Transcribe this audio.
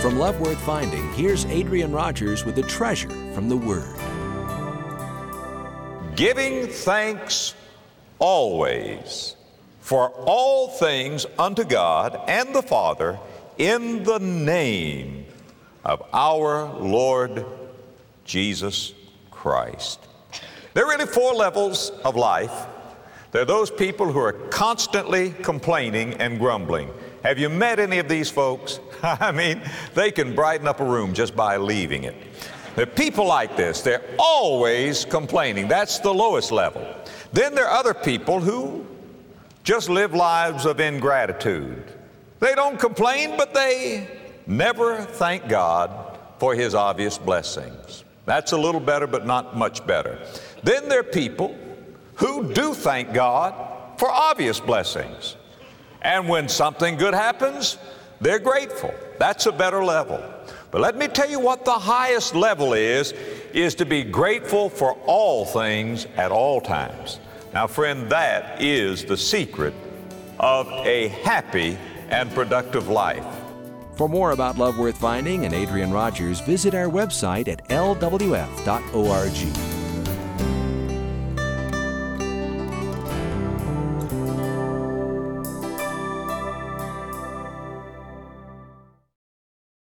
From Love Worth Finding, here's Adrian Rogers with a treasure from the Word. Giving thanks always for all things unto God and the Father in the name of our Lord Jesus Christ. There are really four levels of life. There are those people who are constantly complaining and grumbling. Have you met any of these folks? I mean, they can brighten up a room just by leaving it. There are people like this. They're always complaining. That's the lowest level. Then there are other people who just live lives of ingratitude. They don't complain, but they never thank God for His obvious blessings. That's a little better, but not much better. Then there are people who do thank God for obvious blessings. And when something good happens, they're grateful. That's a better level. But let me tell you what the highest level is to be grateful for all things at all times. Now, friend, that is the secret of a happy and productive life. For more about Love Worth Finding and Adrian Rogers, visit our website at lwf.org.